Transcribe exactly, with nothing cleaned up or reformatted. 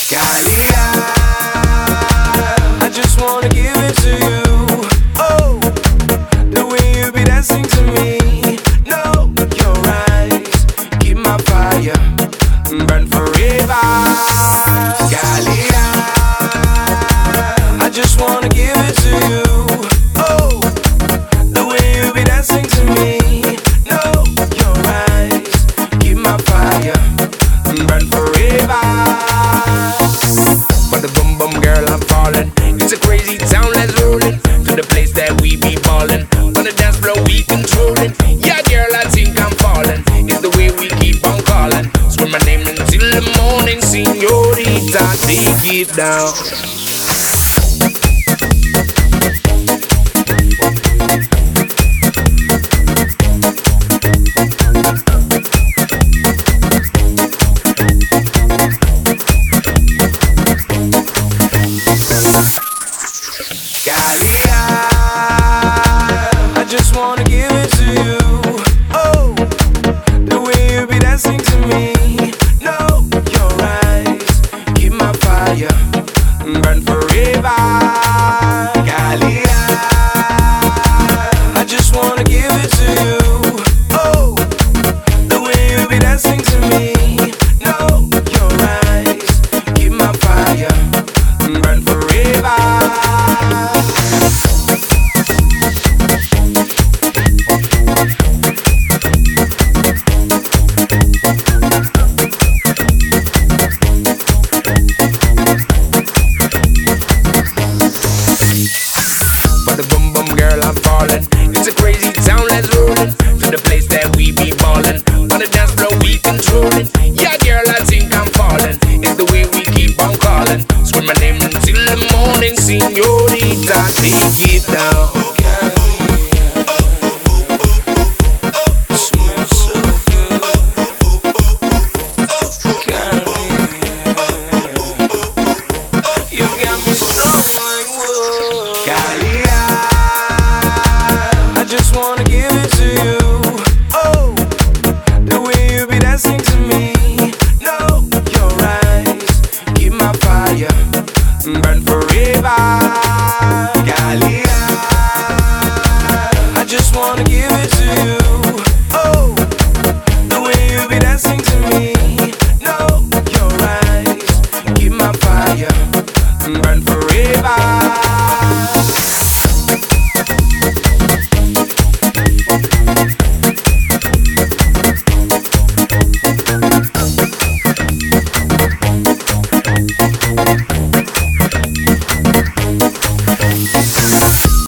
Kalia, I just wanna give it to you. Oh, the way you be dancing to me. No, your eyes keep my fire burn forever. Kalia, I just wanna give it to you. Oh, the way you be dancing to me. No, your eyes keep my fire burn forever. But the boom boom girl, I'm falling. It's a crazy town, let's roll it to the place that we be ballin'. On the dance floor, we controlling. Yeah, girl, I think I'm falling. It's the way we keep on calling. Scream my name until the morning, señorita, take it down. Kalia, I just wanna give it to you. Oh, the way you be dancing to me. No, your eyes keep my fire burn forever. Kalia, I just wanna give it to you. Oh, the way you be dancing to me. No, your eyes keep my fire burn forever. But the boom boom girl, I'm falling. It's a crazy town, let's roll it to the place that we be ballin'. On the dance floor, we controlling. Yeah, girl, I think I'm falling. It's the way we keep on calling. Scream my name until the morning, señorita, take it down.